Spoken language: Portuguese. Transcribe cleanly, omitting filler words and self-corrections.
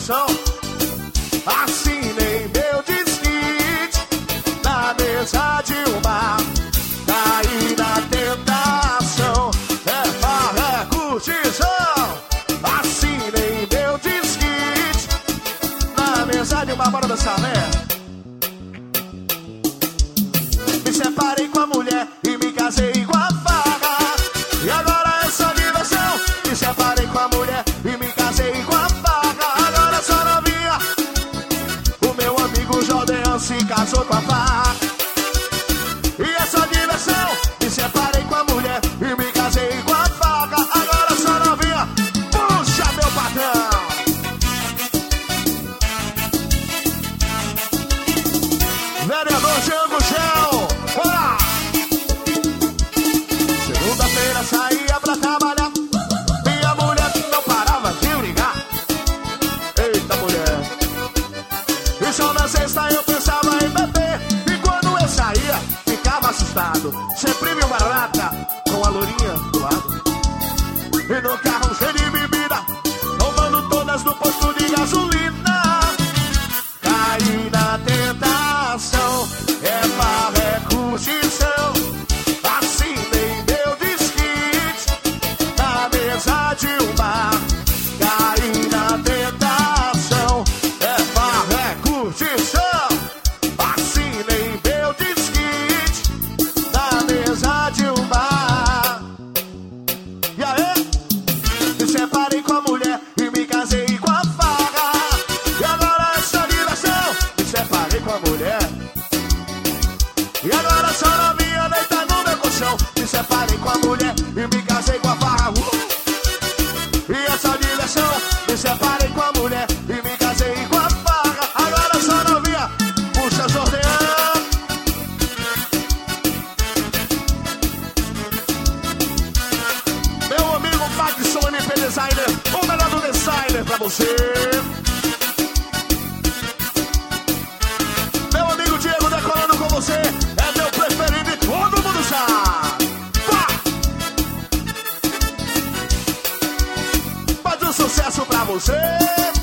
emoção. Assinei meu desquite na mesa de um bar. Caí na tentação, é farra, é curtição. Assinei meu desquite na mesa de um bar. Bora dançar, né? Me separei com a mulher e me casei com a farra. E agora é só diversão. Me separei com a mulher e me casei com a farra. Agora só novinha. O meu amigo Jordan se casou com a farra. E é só diversão. Me separei com a mulher e me casei com a farra. Agora só novinha. Puxa, meu patrão. Vereador Django Gel. Bora! Segunda-feira saía pra trabalhar. Minha mulher não parava de ligar. Eita, mulher. E só na sexta eu pensava em beber. E quando eu saía, ficava assustado. Sempre vi uma lata com a lourinha do lado. E no carro cheio de bebida, tomando todas no posto de gasolina. Caí na tentação, é farra, é curtição. Assinei meu desquite na mesa de um bar. Caí na tentação, é farra, é curtição. Assinei meu desquite na mesa de um bar. E aí? Me separei com a mulher e me casei com a farra. E agora é só diversão. Me separei com a mulher e agora só novinha deita no meu colchão. Me separei com a mulher e me casei com a farra. E é só diversão. Me separei com a mulher e me casei com a farra. Agora só novinha. Puxa, sorteando. Meu amigo Madison MP Designer, o melhor do designer pra você. Meu amigo Diego decolando com você. É meu preferido e todo mundo sabe. Pá! Faz um sucesso pra você.